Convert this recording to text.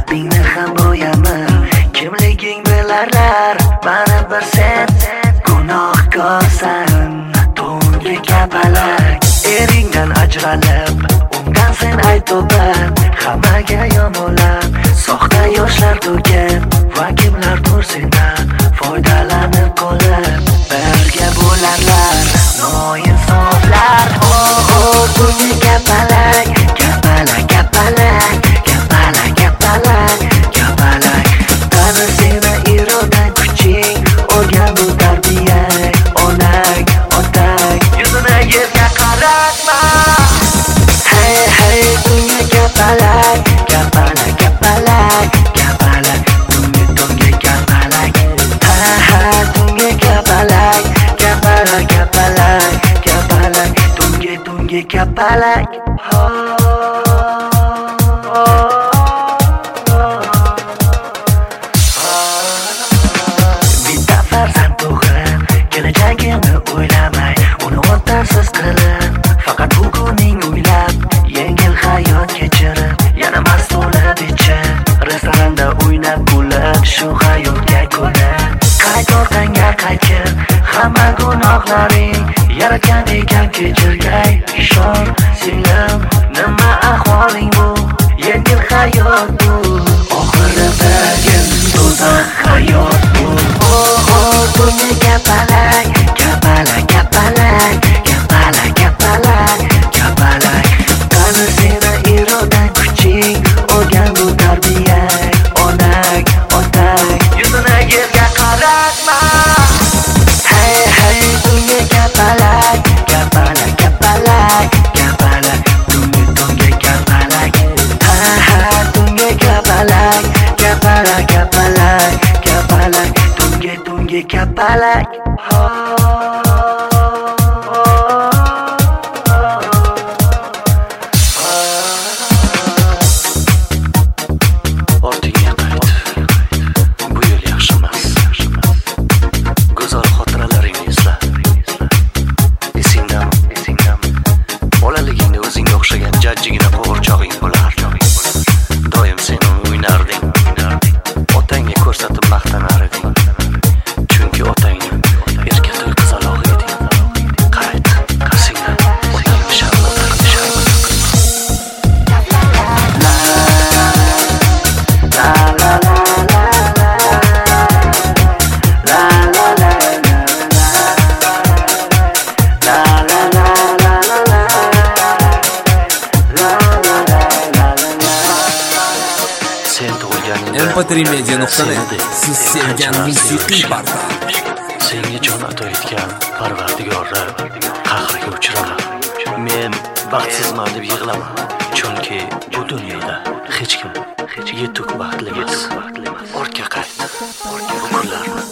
qalbingni ham bo'yaman. Kimliging bilarlar, baribir sen gunohkorsan. To'nga kapalak, eringdan ajralib, undan sen aytoban. Hammaga yomonlab, soxta yoshlar to'kib, va kimlardir sendan foydalanib qolib, birga bo'larlar noinsoflar. To'nga kapalak, kapalak, kapalak, kapalak, kapalak, kapalak. Qani seni iroda kuching, o'rgan bu tarbiyang, onang, otang, yuzini yerga qaratma. Hey, hey, to'nga kapalak, kapalak, kapalak, kapalak, to'nga kapalak. Ha, ha, to'nga kapalak, kapalak, kapalak, kapalak, to'nga kapalak. Bitta farzand tug'ib, kelajagini o'ylamay, uni o'rtasiz qilib, faqat buguning o'ylab, yengil hayot kechirib, yana mas'uliyat ichib, restoranda o'ynab kulib, shu hayotga ko'nib, qayt orqangga qaytib, hamma gunohlaring yaratgan ekan kechirgay. Ishon singlim, nima ahvoling bu, yengil hayot bu, oxiri bir do'zax hayot bu. To'nga kapalak, kapalak, kapalak, kapalak, kapalak, kapalak. Qani seni iroda kuching, o'rgan bu tarbiyang, onang, otang, yuzini yerga qaratma. Hey, hey, to'nga kapalak, kapalak, kapalak, kapalak, to'nga kapalak. Ha, ha, to'nga kapalak, kapalak, kapalak, kapalak, to'nga kapalak. Ortingga qayt, bu yo'l yaxshi emas. Go'zal xotiralaringni esla. Esingdami? Bolaligingda o'zingga o'xshagan jajjigina qo'g'irchog'ing bo'lar. Doim sen uni o'ynarding. Otangga ko'rsatib maqtanar eding. Chunki otangni erka to'y qizalog'i eding. Qayt, qasingdan otangni sharmatar. mp3media.net siz sevgan musiqiy portal. Senga jon ato etgan Parvardigorga qahriga uchraman. Men baxtsizman deb yig'laman. Chunki bu dunyoda hech kim yetuk baxtli emas. Ortga qayt. Bu kunlarni